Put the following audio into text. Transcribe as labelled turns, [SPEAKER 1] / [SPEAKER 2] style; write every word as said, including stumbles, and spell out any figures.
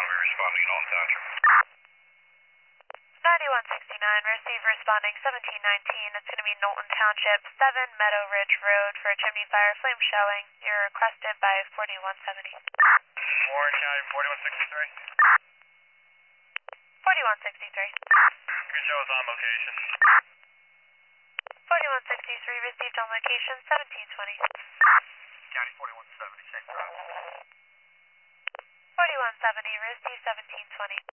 [SPEAKER 1] we responding on Township.
[SPEAKER 2] ninety-one sixty-nine, receive responding seventeen nineteen. It's going to be Knowlton Township, seven Meadow Ridge Road for a chimney fire flame showing. You're requested by forty-one seventy.
[SPEAKER 1] Warren County, forty-one sixty-three.
[SPEAKER 2] forty-one sixty-three.
[SPEAKER 1] You can show us on location.
[SPEAKER 2] forty-one sixty-three, received on location, seventeen twenty.
[SPEAKER 1] County forty-one seventy, same route.
[SPEAKER 2] forty-one seventy, received seventeen twenty.